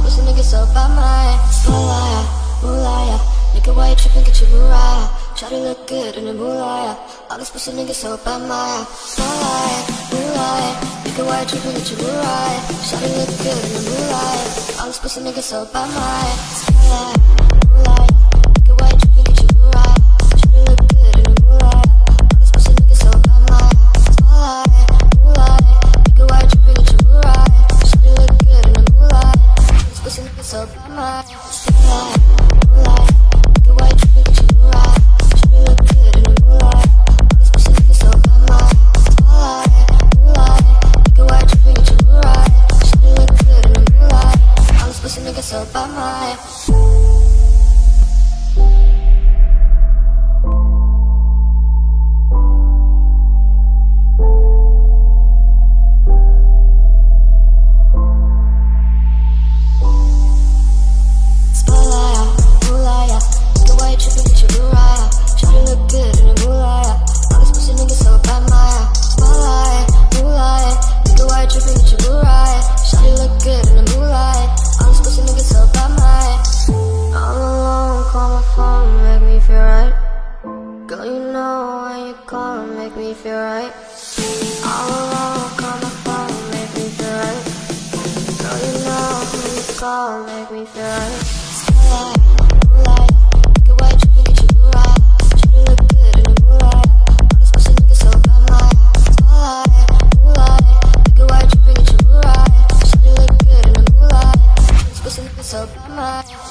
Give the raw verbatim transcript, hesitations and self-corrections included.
pussy nigga so by my Moolaya, moolaya. Nigga, why you trippin', get your Mariah. Try to look good in the moolaya. All these pussy niggas so by my Moolaya, moolaya. Nigga, why you trippin', get your Mariah. Try to look good in the moolaya. All these pussy niggas so by my Moolaya, moolaya. Nigga, why you trippin', get your Mariah. Try to look good in the moolaya. All these pussy niggas so by my Moolaya, moolaya. Nigga, why you trippin', get your Mariah. Try to look good in the moolaya. All these pussy niggas so by my Moolaya, moolaya. Nigga, why you trippin', get your Mariah. Try to look good in the moolaya. All these pussy niggas so by my Moolaya, moolaya. Nigga, why you trippin', get your Mariah. Try to look good in the moolaya. All these pussy niggas so by my so by my